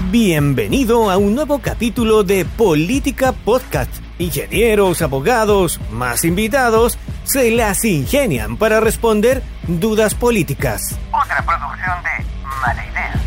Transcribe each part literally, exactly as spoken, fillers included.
Bienvenido a un nuevo capítulo de Política Podcast. Ingenieros, abogados, más invitados, se las ingenian para responder dudas políticas. Otra producción de Mala Idea.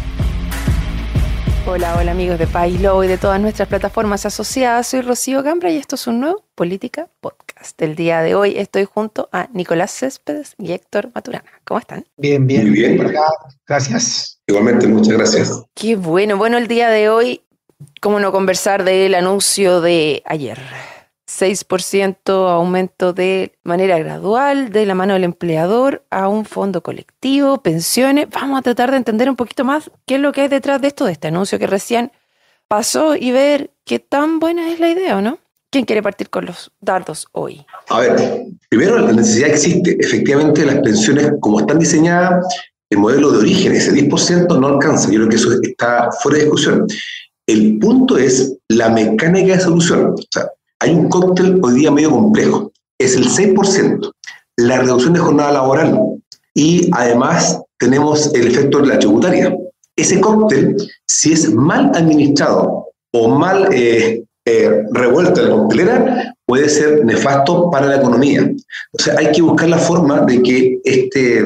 Hola, hola amigos de Pailo y de todas nuestras plataformas asociadas. Soy Rocío Gambra y esto es un nuevo Política Podcast. El día de hoy estoy junto a Nicolás Céspedes y Héctor Maturana. ¿Cómo están? Bien, bien. Muy bien. Por acá. Gracias. Igualmente, muchas gracias. Qué bueno. Bueno, el día de hoy, cómo no conversar del anuncio de ayer. seis por ciento aumento de manera gradual de la mano del empleador a un fondo colectivo, pensiones. Vamos a tratar de entender un poquito más qué es lo que hay detrás de esto, de este anuncio que recién pasó y ver qué tan buena es la idea, ¿o no? ¿Quién quiere partir con los dardos hoy? A ver, primero la necesidad existe. Efectivamente, las pensiones, como están diseñadas, el modelo de origen, ese diez por ciento no alcanza. Yo creo que eso está fuera de discusión. El punto es la mecánica de solución. O sea, hay un cóctel hoy día medio complejo. Es el seis por ciento, la reducción de jornada laboral y además tenemos el efecto de la tributaria. Ese cóctel, si es mal administrado o mal eh, eh, revuelto en la coctelera, puede ser nefasto para la economía. O sea, hay que buscar la forma de que este,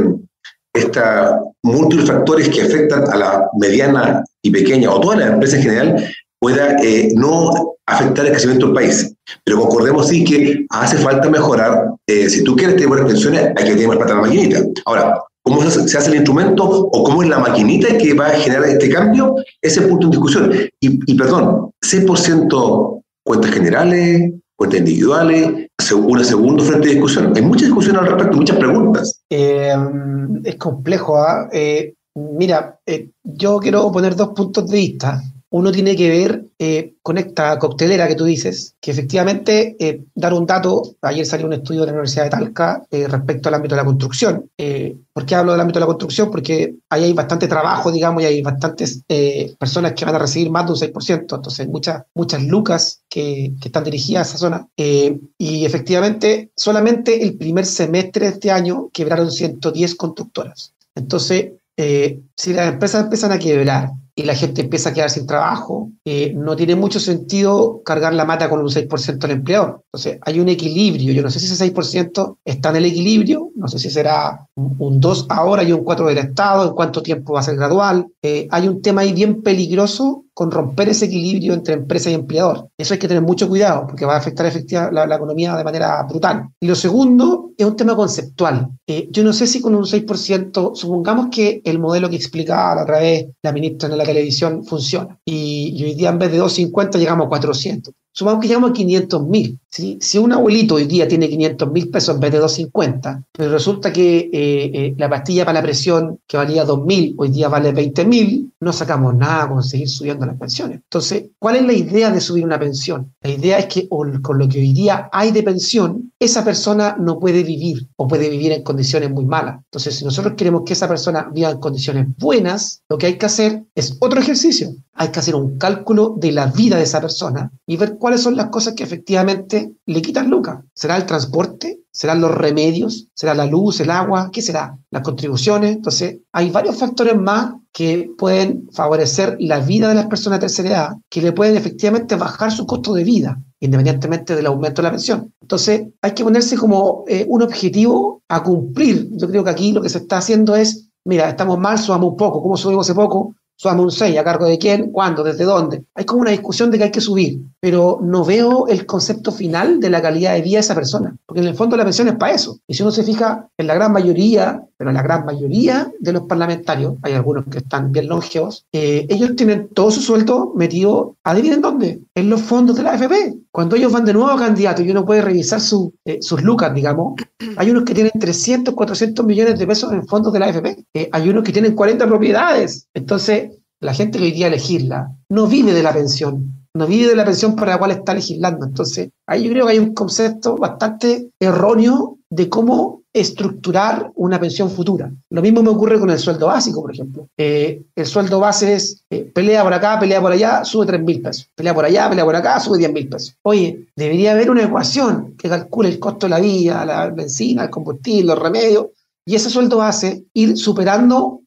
esta múltiples factores que afectan a la mediana y pequeña o toda la empresa en general pueda eh, no afectar el crecimiento del país. Pero concordemos sí que hace falta mejorar. Eh, si tú quieres tener buenas pensiones, hay que tener más plata en la maquinita. Ahora, ¿cómo se, se hace el instrumento o cómo es la maquinita que va a generar este cambio? Ese es punto en discusión. Y, y perdón, seis por ciento cuentas generales, cuentas individuales, una segunda frente de discusión. Hay mucha discusión al respecto, muchas preguntas. Eh, es complejo. ¿eh? Eh, mira, eh, yo quiero poner dos puntos de vista. Uno tiene que ver eh, con esta coctelera que tú dices, que efectivamente, eh, dar un dato, ayer salió un estudio de la Universidad de Talca eh, respecto al ámbito de la construcción. Eh, ¿Por qué hablo del ámbito de la construcción? Porque ahí hay bastante trabajo, digamos, y hay bastantes eh, personas que van a recibir más de un seis por ciento, entonces muchas, muchas lucas que, que están dirigidas a esa zona. Eh, y efectivamente, solamente el primer semestre de este año quebraron ciento diez constructoras. Entonces, eh, si las empresas empiezan a quebrar, y la gente empieza a quedar sin trabajo, eh, no tiene mucho sentido cargar la mata con un seis por ciento al empleador. Entonces, hay un equilibrio. Yo no sé si ese seis por ciento está en el equilibrio, no sé si será un dos ahora y un cuatro del Estado, en cuánto tiempo va a ser gradual. Eh, hay un tema ahí bien peligroso con romper ese equilibrio entre empresa y empleador. Eso hay que tener mucho cuidado, porque va a afectar efectivamente la, la economía de manera brutal. Y lo segundo es un tema conceptual. Eh, yo no sé si con un seis por ciento, supongamos que el modelo que explicaba la otra vez la ministra en la televisión funciona, y, y hoy día en vez de doscientos cincuenta llegamos a cuatrocientos. Supongamos que llegamos a quinientos mil. ¿sí? Si un abuelito hoy día tiene quinientos mil pesos en vez de doscientos cincuenta, pero resulta que eh, eh, la pastilla para la presión que valía dos mil, hoy día vale veinte mil, no sacamos nada con seguir subiendo las pensiones. Entonces, ¿cuál es la idea de subir una pensión? La idea es que o, con lo que hoy día hay de pensión, esa persona no puede vivir o puede vivir en condiciones muy malas. Entonces, si nosotros queremos que esa persona viva en condiciones buenas, lo que hay que hacer es otro ejercicio. Hay que hacer un cálculo de la vida de esa persona y ver cuáles son las cosas que efectivamente le quitan lucas. ¿Será el transporte? ¿Serán los remedios? ¿Será la luz, el agua? ¿Qué será? Las contribuciones. Entonces, hay varios factores más que pueden favorecer la vida de las personas de tercera edad, que le pueden efectivamente bajar su costo de vida, independientemente del aumento de la pensión. Entonces, hay que ponerse como eh, un objetivo a cumplir. Yo creo que aquí lo que se está haciendo es, mira, estamos mal, subamos un poco. ¿Cómo subimos ese poco? Subamos un seis, ¿a cargo de quién? ¿Cuándo? ¿Desde dónde? Hay como una discusión de que hay que subir, pero no veo el concepto final de la calidad de vida de esa persona, porque en el fondo la pensión es para eso. Y si uno se fija en la gran mayoría, pero en la gran mayoría de los parlamentarios, hay algunos que están bien longevos, eh, ellos tienen todo su sueldo metido, ¿adivinen dónde? En los fondos de la A F P. Cuando ellos van de nuevo a candidato y uno puede revisar su, eh, sus lucas, digamos, hay unos que tienen trescientos, cuatrocientos millones de pesos en fondos de la A F P. Eh, hay unos que tienen cuarenta propiedades. Entonces, la gente que hoy día legisla no vive de la pensión, no vive de la pensión para la cual está legislando. Entonces, ahí yo creo que hay un concepto bastante erróneo de cómo estructurar una pensión futura. Lo mismo me ocurre con el sueldo básico, por ejemplo. Eh, el sueldo base es eh, pelea por acá, pelea por allá, sube tres mil pesos. Pelea por allá, pelea por acá, sube diez mil pesos. Oye, debería haber una ecuación que calcule el costo de la vida, la benzina, el combustible, los remedios, y ese sueldo base ir superando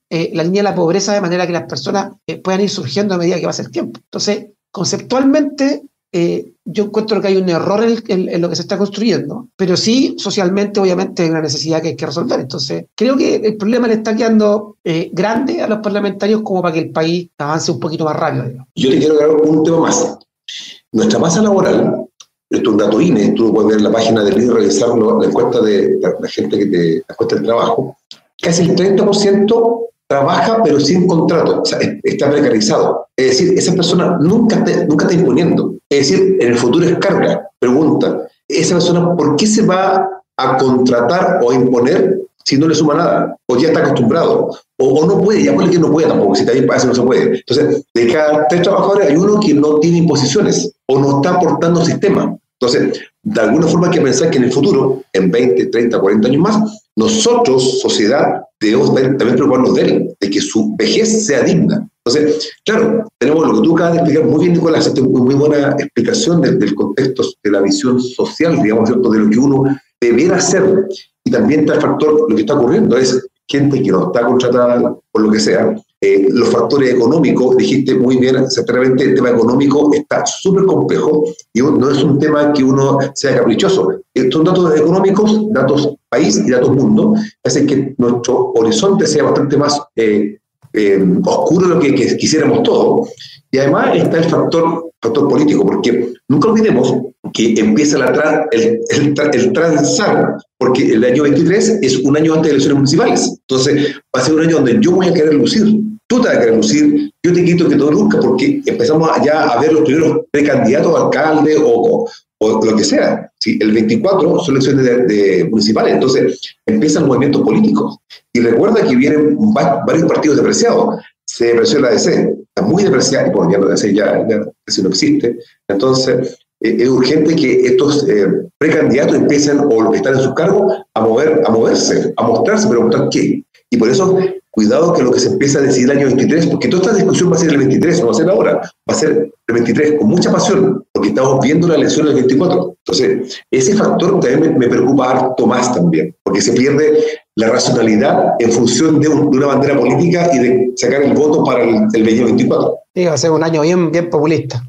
eh, la línea de la pobreza de manera que las personas eh, puedan ir surgiendo a medida que va a ser tiempo. Entonces, conceptualmente, eh, yo encuentro que hay un error en, en, en lo que se está construyendo, pero sí, socialmente, obviamente, hay una necesidad que hay que resolver. Entonces, creo que el problema le está quedando eh, grande a los parlamentarios como para que el país avance un poquito más rápido, digamos. Yo te quiero agregar un tema más. Nuestra masa laboral, esto es un dato I N E, tú lo puedes ver en la página del I N E y revisar la encuesta de la, la gente que te la encuesta del trabajo, casi el treinta por ciento trabaja pero sin contrato, o sea, está precarizado. Es decir, esa persona nunca te, nunca está imponiendo. Es decir, en el futuro es carga. Pregunta, ¿esa persona por qué se va a contratar o a imponer si no le suma nada? O ya está acostumbrado. O, o no puede, ya puede que no puede tampoco, si también pasa no se puede. Entonces, de cada tres trabajadores hay uno que no tiene imposiciones o no está aportando sistema. Entonces, de alguna forma hay que pensar que en el futuro, en veinte, treinta, cuarenta años más, nosotros, sociedad, debemos también preocuparnos de él, de que su vejez sea digna. Entonces, claro, tenemos lo que tú acabas de explicar muy bien, Nicolás, esta es una muy buena explicación de, del contexto, de la visión social, digamos, ¿cierto?, de lo que uno debiera hacer. Y también está el factor, lo que está ocurriendo es gente que no está contratada por lo que sea. Eh, los factores económicos, dijiste muy bien, exactamente, el tema económico está súper complejo y no es un tema que uno sea caprichoso. Estos datos económicos, datos país y datos mundo, hacen que nuestro horizonte sea bastante más eh, eh, oscuro de lo que, que quisiéramos todos. Y además está el factor, factor político, porque nunca olvidemos que empieza la tra el, el, el transar, porque el año veintitrés es un año antes de elecciones municipales. Entonces, va a ser un año donde yo voy a querer lucir, tú te vas a querer lucir, yo te quito que tú luzcas, porque empezamos ya a ver los primeros precandidatos a alcalde o, o, o lo que sea. ¿Sí? El veinticuatro son elecciones de, de municipales, entonces empiezan movimientos políticos. Y recuerda que vienen varios partidos depreciados. Se depreció la A D C, está muy depreciada, y por ya la A D C ya, ya casi no existe. Entonces, eh, es urgente que estos eh, precandidatos empiecen, o los que están en sus cargos, a, mover, a moverse, a mostrarse, pero mostrar qué. Y por eso, cuidado que lo que se empieza a decidir el año veintitrés, porque toda esta discusión va a ser el veintitrés, no va a ser ahora, va a ser el veintitrés con mucha pasión, porque estamos viendo la elección del veinticuatro. Entonces, ese factor también me, me preocupa harto más también, porque se pierde la racionalidad en función de, un, de una bandera política y de sacar el voto para el, el veinticuatro. Sí, va a ser un año bien, bien populista.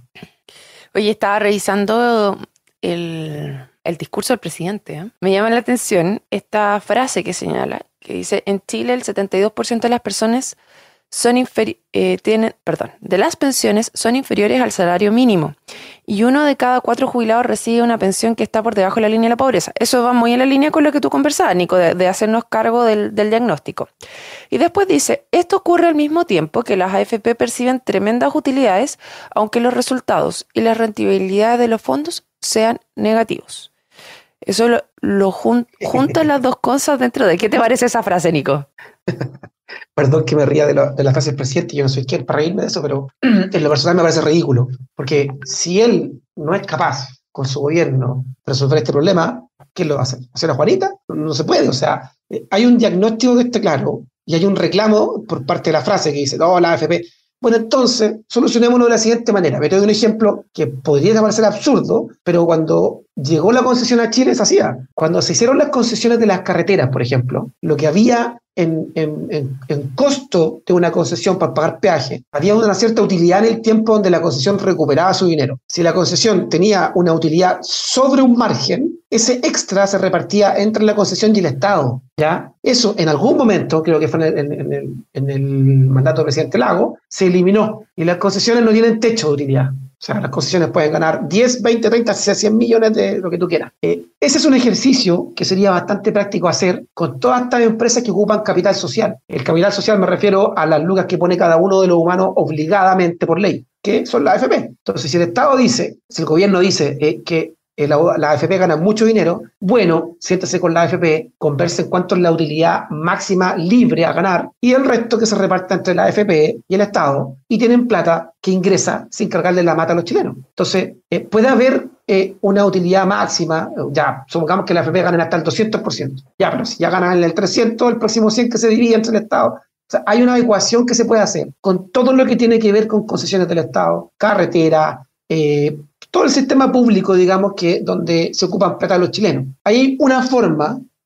Oye, estaba revisando el, el discurso del presidente, ¿eh? Me llama la atención esta frase que señala, que dice: en Chile el setenta y dos por ciento de las personas son inferi eh, tienen, perdón, de las pensiones son inferiores al salario mínimo y uno de cada cuatro jubilados recibe una pensión que está por debajo de la línea de la pobreza. Eso va muy en la línea con lo que tú conversabas, Nico, de, de hacernos cargo del, del diagnóstico. Y después dice: esto ocurre al mismo tiempo que las A F P perciben tremendas utilidades, aunque los resultados y la rentabilidad de los fondos sean negativos. Eso lo, lo jun junta las dos cosas dentro de... ¿Qué te parece esa frase, Nico? Perdón que me ría de, lo, de la frase del presidente, yo no soy quien para reírme de eso, pero en lo personal me parece ridículo, porque si él no es capaz con su gobierno de resolver este problema, ¿quién lo va a hacer? ¿Hacer a Juanita? No, no se puede, o sea, hay un diagnóstico que esté claro y hay un reclamo por parte de la frase que dice: no, la A F P. Bueno, entonces, solucionémoslo de la siguiente manera. Me doy un ejemplo que podría parecer absurdo, pero cuando llegó la concesión a Chile se hacía. Cuando se hicieron las concesiones de las carreteras, por ejemplo, lo que había en, en, en, en costo de una concesión para pagar peaje, había una cierta utilidad en el tiempo donde la concesión recuperaba su dinero. Si la concesión tenía una utilidad sobre un margen, ese extra se repartía entre la concesión y el Estado, ¿ya? Eso en algún momento, creo que fue en el, en el, en el mandato del presidente Lago, se eliminó y las concesiones no tienen techo de utilidad. O sea, las concesiones pueden ganar diez, veinte, treinta, cien millones de lo que tú quieras. Eh, ese es un ejercicio que sería bastante práctico hacer con todas estas empresas que ocupan capital social. El capital social me refiero a las lucas que pone cada uno de los humanos obligadamente por ley, que son las A F P. Entonces, si el Estado dice, si el gobierno dice eh, que La, la A F P gana mucho dinero, bueno, siéntese con la A F P, converse en cuánto es la utilidad máxima libre a ganar y el resto que se reparta entre la A F P y el Estado y tienen plata que ingresa sin cargarle la mata a los chilenos. Entonces, eh, puede haber eh, una utilidad máxima, ya, supongamos que la A F P gane hasta el doscientos por ciento, ya, pero si ya ganan el trescientos, el próximo cien que se divide entre el Estado. O sea, hay una ecuación que se puede hacer con todo lo que tiene que ver con concesiones del Estado, carretera, eh, todo el sistema público, digamos, que donde se ocupan plata los chilenos. Hay una forma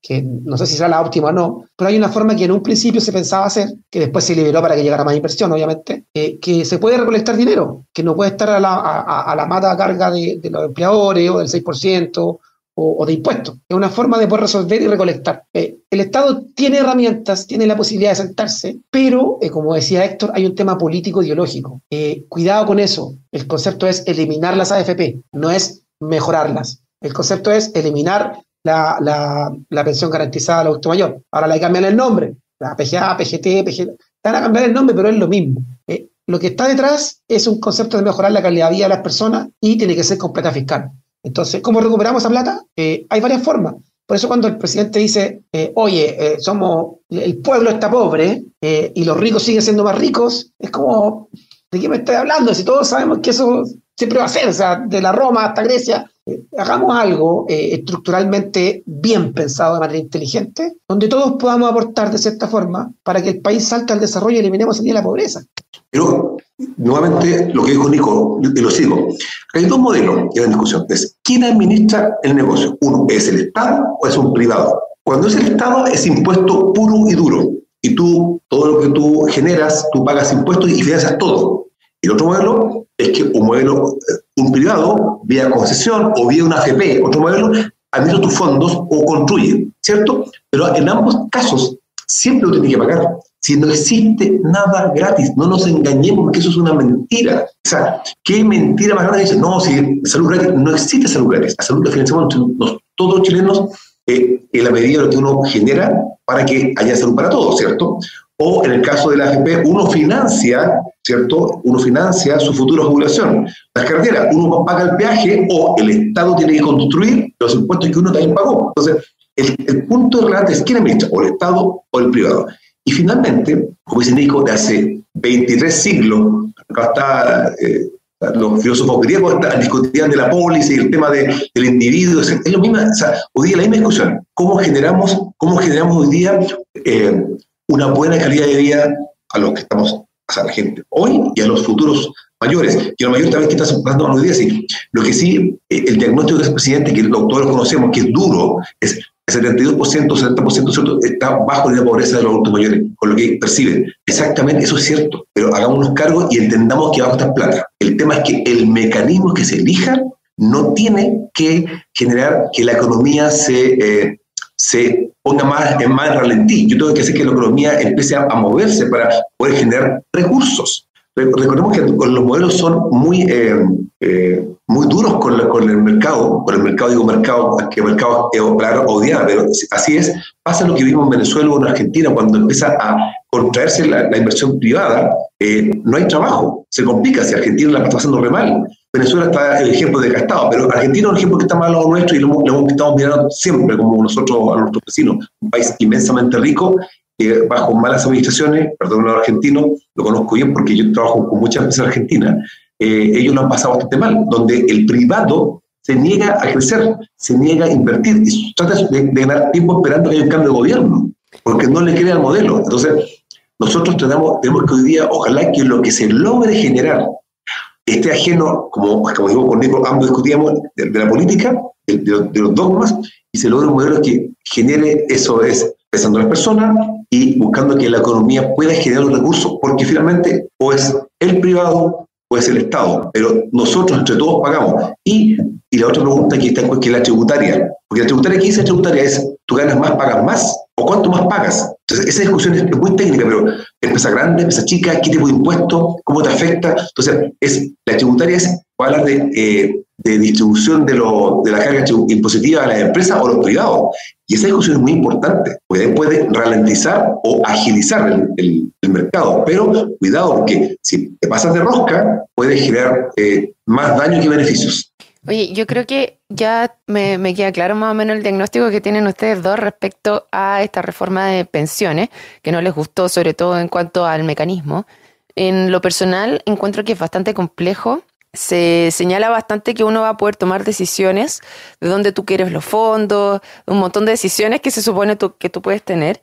que no sé si será la óptima o no, pero hay una forma que en un principio se pensaba hacer, que después se liberó para que llegara más inversión, obviamente, eh, que se puede recolectar dinero, que no puede estar a la, a, a la mata carga de, de los empleadores o del seis por ciento o, o de impuestos. Es una forma de poder resolver y recolectar. Eh, el Estado tiene herramientas, tiene la posibilidad de sentarse, pero, eh, como decía Héctor, hay un tema político-ideológico. Eh, cuidado con eso. El concepto es eliminar las A F P, no es mejorarlas. El concepto es eliminar la, la, la pensión garantizada al adulto mayor. Ahora le cambian el nombre. La P G A, P G T, P G... Van a cambiar el nombre, pero es lo mismo. Eh, lo que está detrás es un concepto de mejorar la calidad de vida de las personas y tiene que ser con plata fiscal. Entonces, ¿cómo recuperamos esa plata? Eh, hay varias formas. Por eso cuando el presidente dice, eh, oye, eh, somos, el pueblo está pobre eh, y los ricos siguen siendo más ricos, es como, ¿de qué me estoy hablando? Si todos sabemos que eso siempre va a ser, o sea, de la Roma hasta Grecia, eh, hagamos algo eh, estructuralmente bien pensado de manera inteligente, donde todos podamos aportar de cierta forma para que el país salte al desarrollo y eliminemos así la pobreza. Pero, nuevamente, lo que dijo Nico, y lo sigo. Hay dos modelos en la discusión. Es, ¿quién administra el negocio? Uno, ¿es el Estado o es un privado? Cuando es el Estado, es impuesto puro y duro. Y tú, todo lo que tú generas, tú pagas impuestos y financias todo. Y el otro modelo es que un modelo, un privado, vía concesión o vía una A F P, otro modelo, administra tus fondos o construye, ¿cierto? Pero en ambos casos, siempre lo tiene que pagar. Si no existe nada gratis, no nos engañemos, porque eso es una mentira. O sea, ¿qué mentira más grande dice? No, si salud gratis, no existe salud gratis. La salud la financiamos todos los chilenos eh, en la medida de lo que uno genera para que haya salud para todos, ¿cierto? O en el caso de la A F P, uno financia, ¿cierto? Uno financia su futura jubilación. Las carreteras, uno paga el peaje o el Estado tiene que construir los impuestos que uno también pagó. Entonces, el, el punto relevante es quién administra, o el Estado o el privado. Y finalmente, como dice Nico, de hace veintitrés siglos, acá está, eh, los filósofos griegos discutían de la polis y el tema de, del individuo, es lo mismo, o sea, hoy día la misma discusión, ¿cómo generamos, cómo generamos hoy día eh, una buena calidad de vida a los que estamos, o sea, a la gente hoy y a los futuros mayores? Y a los mayores también que están pasando hoy día, sí. Lo que sí, eh, el diagnóstico del presidente, que todos lo conocemos, que es duro, es el setenta y dos por ciento, setenta por ciento ¿cierto? Está bajo la pobreza de los adultos mayores, con lo que perciben. Exactamente, eso es cierto, pero hagámonos cargo y entendamos que vamos a estar plata. El tema es que el mecanismo que se elija no tiene que generar que la economía se, eh, se ponga más en más ralentí. Yo tengo que hacer que la economía empiece a, a moverse para poder generar recursos. Recordemos que los modelos son muy, eh, eh, muy duros con, la, con el mercado, con el mercado digo mercado, que el mercado es odiado, pero así es. Pasa lo que vimos en Venezuela o en Argentina, cuando empieza a contraerse la, la inversión privada, eh, no hay trabajo, se complica, si Argentina la está pasando re mal. Venezuela está el ejemplo desgastado, pero Argentina es un ejemplo que está mal a lo nuestro y lo, lo estamos mirando siempre como nosotros a nuestros vecinos, un país inmensamente rico, Eh, bajo malas administraciones, perdón, los argentinos, lo conozco bien porque yo trabajo con muchas empresas argentinas, eh, ellos lo han pasado bastante mal, donde el privado se niega a crecer, se niega a invertir y trata de, de ganar tiempo esperando que haya un cambio de gobierno, porque no le crea el modelo. Entonces, nosotros tenemos, tenemos que hoy día, ojalá que lo que se logre generar esté ajeno, como, como digo con Nico, ambos discutíamos, de, de la política, de, de, de los dogmas, y se logre un modelo que genere, eso es, pensando en las personas y buscando que la economía pueda generar los recursos, porque finalmente o es el privado o es el Estado, pero nosotros entre todos pagamos. Y, y la otra pregunta que está que es la tributaria, porque la tributaria que dice la tributaria es, ¿tú ganas más, pagas más? ¿O cuánto más pagas? Entonces esa discusión es, es muy técnica, pero empresa grande, empresa chica, ¿qué tipo de impuesto? ¿Cómo te afecta? Entonces es, la tributaria es, va a hablar de, eh, de distribución de, lo, de la carga impositiva a las empresas o a los privados. Y esa discusión es muy importante, porque puede ralentizar o agilizar el, el, el mercado. Pero cuidado, porque si te pasas de rosca, puedes generar eh, más daño que beneficios. Oye, yo creo que ya me, me queda claro más o menos el diagnóstico que tienen ustedes dos respecto a esta reforma de pensiones, que no les gustó, sobre todo en cuanto al mecanismo. En lo personal, encuentro que es bastante complejo. Se señala bastante que uno va a poder tomar decisiones de dónde tú quieres los fondos, un montón de decisiones que se supone tú, que tú puedes tener,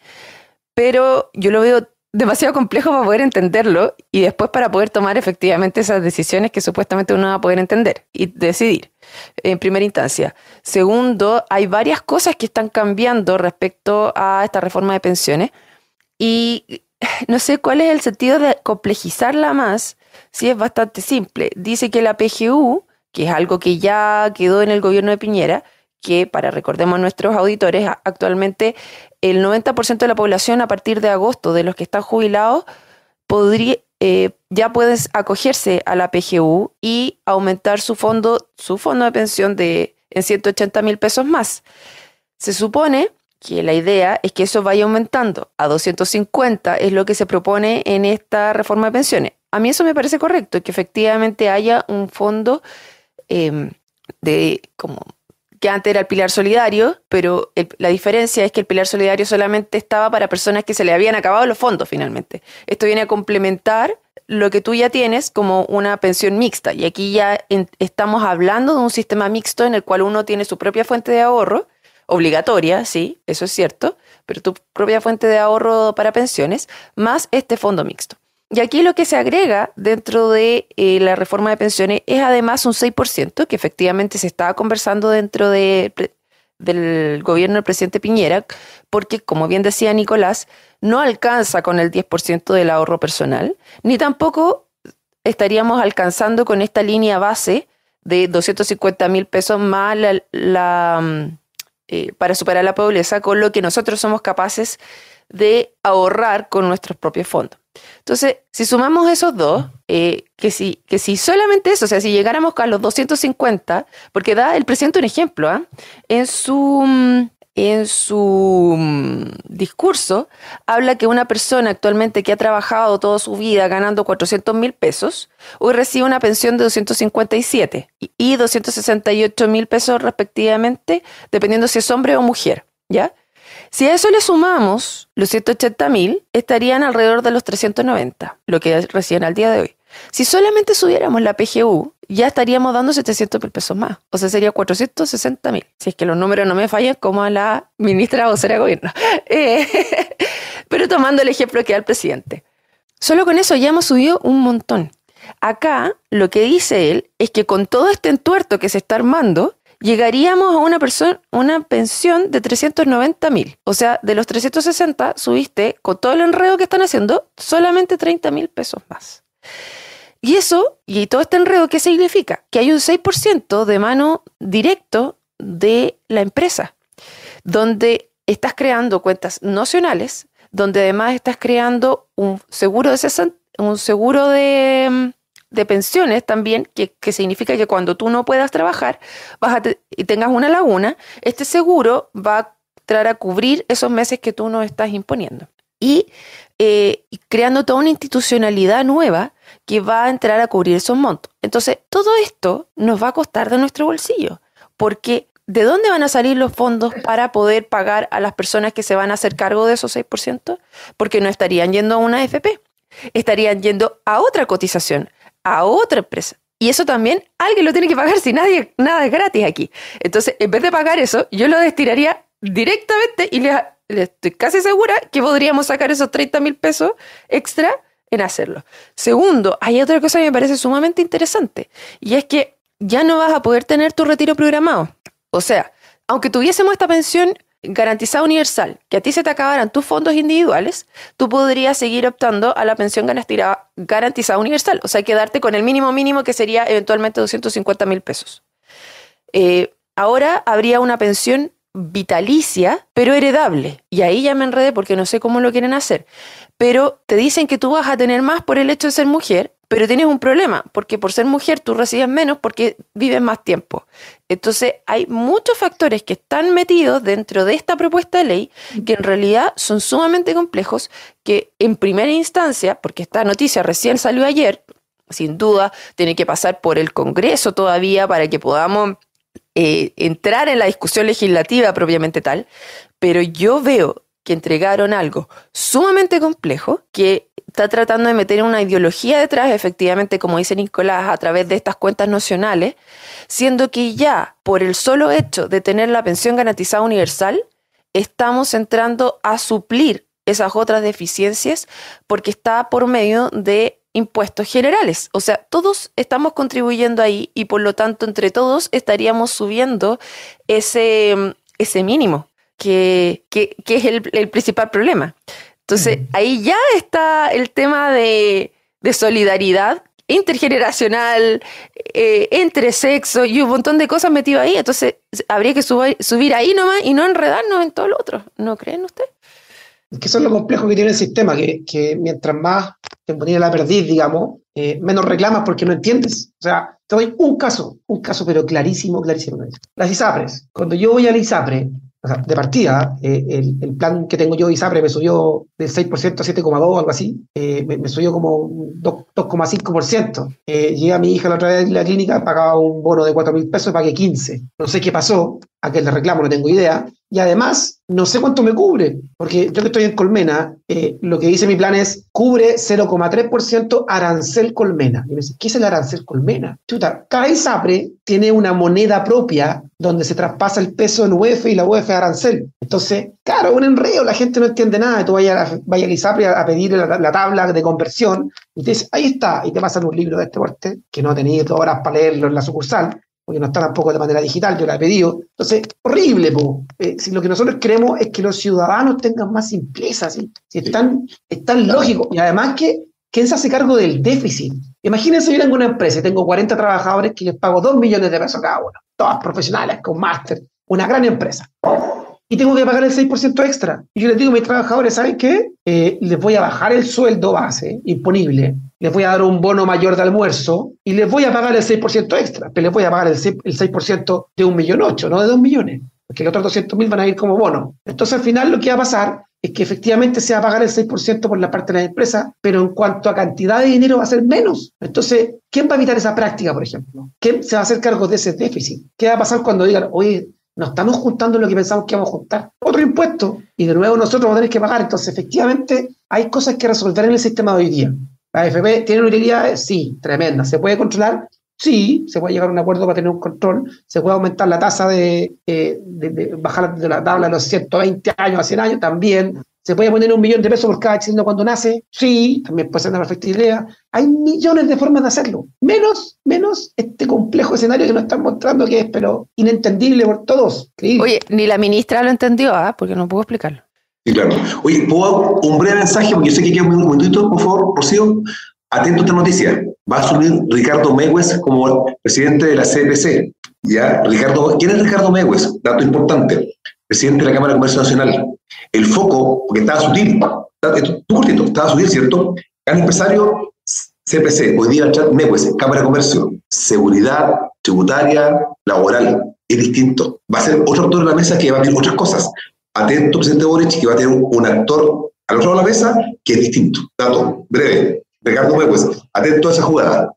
pero yo lo veo demasiado complejo para poder entenderlo y después para poder tomar efectivamente esas decisiones que supuestamente uno va a poder entender y decidir. en primera instancia. Segundo, hay varias cosas que están cambiando respecto a esta reforma de pensiones y no sé cuál es el sentido de complejizarla más si es bastante simple. Dice que la P G U, que es algo que ya quedó en el gobierno de Piñera, que para recordemos a nuestros auditores, actualmente el noventa por ciento de la población a partir de agosto de los que están jubilados podría, eh, ya pueden acogerse a la P G U y aumentar su fondo, su fondo de pensión de, en ciento ochenta mil pesos más. Se supone que la idea es que eso vaya aumentando a doscientos cincuenta, es lo que se propone en esta reforma de pensiones. A mí eso me parece correcto, que efectivamente haya un fondo eh, de como que antes era el pilar solidario, pero el, la diferencia es que el pilar solidario solamente estaba para personas que se le habían acabado los fondos finalmente. Esto viene a complementar lo que tú ya tienes como una pensión mixta, y aquí ya en, estamos hablando de un sistema mixto en el cual uno tiene su propia fuente de ahorro, obligatoria, sí, eso es cierto, pero tu propia fuente de ahorro para pensiones, más este fondo mixto. Y aquí lo que se agrega dentro de eh, la reforma de pensiones es además un seis por ciento, que efectivamente se estaba conversando dentro de, del gobierno del presidente Piñera, porque, como bien decía Nicolás, no alcanza con el diez por ciento del ahorro personal, ni tampoco estaríamos alcanzando con esta línea base de doscientos cincuenta mil pesos más la... la Eh, para superar la pobreza, con lo que nosotros somos capaces de ahorrar con nuestros propios fondos. Entonces, si sumamos esos dos, eh, que, si, que si solamente eso, o sea, si llegáramos a los doscientos cincuenta, porque da el presidente un ejemplo, ¿eh? en su, en su discurso, habla que una persona actualmente que ha trabajado toda su vida ganando cuatrocientos mil pesos, hoy recibe una pensión de doscientos cincuenta y siete y doscientos sesenta y ocho mil pesos respectivamente, dependiendo si es hombre o mujer, ¿ya? Si a eso le sumamos los ciento ochenta mil, estarían alrededor de los trescientos noventa, lo que reciben al día de hoy. Si solamente subiéramos la P G U, ya estaríamos dando setecientos mil pesos más. O sea, sería cuatrocientos sesenta mil. Si es que los números no me fallan, como a la ministra vocera de gobierno. Eh, pero tomando el ejemplo que da el presidente. Solo con eso ya hemos subido un montón. Acá, lo que dice él es que con todo este entuerto que se está armando, llegaríamos a una, persona, una pensión de trescientos noventa mil. O sea, de los trescientos sesenta, subiste, con todo el enredo que están haciendo, solamente treinta mil pesos más. Y eso, y todo este enredo, ¿qué significa? Que hay un seis por ciento de mano directo de la empresa, donde estás creando cuentas nocionales, donde además estás creando un seguro de, sesenta, un seguro de, de pensiones también, que, que significa que cuando tú no puedas trabajar vas a te, y tengas una laguna, este seguro va a entrar a cubrir esos meses que tú no estás imponiendo. Y eh, creando toda una institucionalidad nueva que va a entrar a cubrir esos montos. Entonces, todo esto nos va a costar de nuestro bolsillo, porque ¿de dónde van a salir los fondos para poder pagar a las personas que se van a hacer cargo de esos seis por ciento? Porque no estarían yendo a una A F P, estarían yendo a otra cotización, a otra empresa. Y eso también alguien lo tiene que pagar, si nadie, nada es gratis aquí. Entonces, en vez de pagar eso, yo lo destinaría directamente y le, le estoy casi segura que podríamos sacar esos treinta mil pesos extra en hacerlo. Segundo, hay otra cosa que me parece sumamente interesante, y es que ya no vas a poder tener tu retiro programado. O sea, aunque tuviésemos esta pensión garantizada universal, que a ti se te acabaran tus fondos individuales, tú podrías seguir optando a la pensión garantizada universal, o sea, quedarte con el mínimo mínimo, que sería eventualmente doscientos cincuenta mil pesos. Eh, ahora habría una pensión vitalicia, pero heredable. Y ahí ya me enredé porque no sé cómo lo quieren hacer. Pero te dicen que tú vas a tener más por el hecho de ser mujer, pero tienes un problema, porque por ser mujer tú recibes menos porque vives más tiempo. Entonces hay muchos factores que están metidos dentro de esta propuesta de ley que en realidad son sumamente complejos, que en primera instancia, porque esta noticia recién salió ayer, sin duda tiene que pasar por el Congreso todavía para que podamos eh, entrar en la discusión legislativa propiamente tal, pero yo veo que entregaron algo sumamente complejo, que está tratando de meter una ideología detrás, efectivamente, como dice Nicolás, a través de estas cuentas nocionales, siendo que ya por el solo hecho de tener la pensión garantizada universal, estamos entrando a suplir esas otras deficiencias, porque está por medio de impuestos generales. O sea, todos estamos contribuyendo ahí y por lo tanto entre todos estaríamos subiendo ese, ese mínimo, que, que, que es el, el principal problema. Entonces, uh-huh. ahí ya está el tema de, de solidaridad intergeneracional, eh, entre sexos y un montón de cosas metidas ahí. Entonces, habría que subir, subir ahí nomás y no enredarnos en todo lo otro. ¿No creen ustedes? Es que eso es lo complejo que tiene el sistema, que, que mientras más te ponía la perdiz, digamos, eh, menos reclamas porque no entiendes. O sea, te doy un caso, un caso pero clarísimo, clarísimo. Las ISAPRES. Cuando yo voy a la ISAPRE, o sea, de partida, eh, el, el plan que tengo yo de ISAPRE me subió del seis por ciento a siete coma dos por ciento, algo así, eh, me, me subió como dos coma cinco por ciento. Eh, llegué a mi hija la otra vez en la clínica, pagaba un bono de cuatro mil pesos y pagué quince. No sé qué pasó, a qué le reclamo, no tengo idea. Y además, no sé cuánto me cubre, porque yo que estoy en Colmena, eh, lo que dice mi plan es, cubre cero coma tres por ciento arancel Colmena. Y me dice, ¿qué es el arancel Colmena? Chuta, cada ISAPRE tiene una moneda propia donde se traspasa el peso en U E F y la U E F arancel. Entonces, claro, un enredo, la gente no entiende nada. Tú vayas a, vaya al ISAPRE a, a pedir la, la tabla de conversión y te dice, ahí está, y te pasan un libro de este porte, que no tenía dos horas para leerlo en la sucursal, porque no está tampoco de manera digital, yo la he pedido. Entonces, horrible, po. Eh, si lo que nosotros queremos es que los ciudadanos tengan más simpleza, ¿sí? Si es tan, es tan lógico. Y además que, ¿quién se hace cargo del déficit? Imagínense, yo tengo una empresa y tengo cuarenta trabajadores que les pago dos millones de pesos cada uno, todas profesionales, con máster, una gran empresa. Y tengo que pagar el seis por ciento extra. Y yo les digo a mis trabajadores, ¿saben qué? Eh, les voy a bajar el sueldo base, imponible, les voy a dar un bono mayor de almuerzo y les voy a pagar el seis por ciento extra, pero les voy a pagar el seis, el seis por ciento de un millón ocho, no de dos millones, porque los otros doscientos mil van a ir como bono. Entonces, al final, lo que va a pasar es que efectivamente se va a pagar el seis por ciento por la parte de la empresa, pero en cuanto a cantidad de dinero va a ser menos. Entonces, ¿quién va a evitar esa práctica, por ejemplo? ¿Quién se va a hacer cargo de ese déficit? ¿Qué va a pasar cuando digan, oye, nos estamos juntando lo que pensamos que íbamos a juntar? Otro impuesto, y de nuevo nosotros vamos a tener que pagar. Entonces, efectivamente, hay cosas que resolver en el sistema de hoy día. ¿La A F P tiene utilidades? Sí, tremenda. ¿Se puede controlar? Sí, se puede llegar a un acuerdo para tener un control. ¿Se puede aumentar la tasa de, eh, de, de bajar de la tabla de los ciento veinte años a cien años? También. ¿Se puede poner un millón de pesos por cada chileno cuando nace? Sí, también puede ser una perfecta idea. Hay millones de formas de hacerlo. Menos, menos este complejo escenario que nos están mostrando, que es, pero inentendible por todos. Creíble. Oye, ni la ministra lo entendió, ¿ah? Porque no puedo explicarlo. Sí, claro. Oye, ¿puedo un breve mensaje? Porque yo sé que queda un minutito, por favor, Rocío. Atento a esta noticia. Va a asumir Ricardo Mehues como presidente de la C P C. ¿Ya? Ricardo, ¿quién es Ricardo Mehues? Dato importante. Presidente de la Cámara de Comercio Nacional. El foco, porque estaba sutil, tú cortito, estaba sutil, ¿cierto? Gran empresario, C P C, hoy día Mehues, Cámara de Comercio, seguridad tributaria, laboral, es distinto. Va a ser otro actor en la mesa que va a decir otras cosas. Atento, presidente Boric, que va a tener un, un actor al otro lado de la mesa que es distinto. Dato breve. Ricardo Mehues, atento a esa jugada.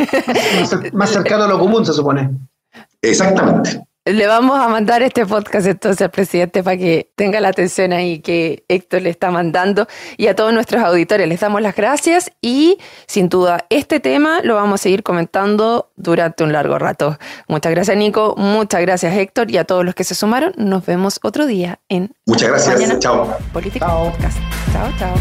más, más cercano a lo común, se supone. Exactamente. Le vamos a mandar este podcast entonces al presidente para que tenga la atención ahí que Héctor le está mandando, y a todos nuestros auditores les damos las gracias y sin duda este tema lo vamos a seguir comentando durante un largo rato. Muchas gracias, Nico, muchas gracias, Héctor, y a todos los que se sumaron. Nos vemos otro día en Muchas gracias, Mañana chao. Política Chao. Podcast. Chao, chao.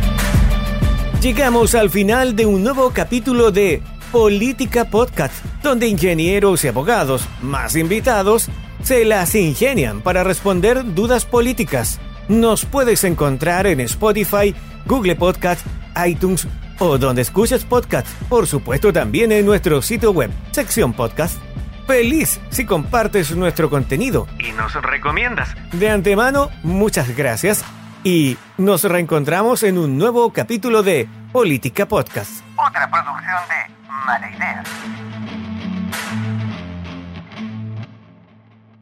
Llegamos al final de un nuevo capítulo de Política Podcast, donde ingenieros y abogados, más invitados, se las ingenian para responder dudas políticas. Nos puedes encontrar en Spotify, Google Podcast, iTunes o donde escuches podcast. Por supuesto, también en nuestro sitio web, sección podcast. Feliz si compartes nuestro contenido y nos recomiendas. De antemano, muchas gracias y nos reencontramos en un nuevo capítulo de Política Podcast. Otra producción de Mala Idea.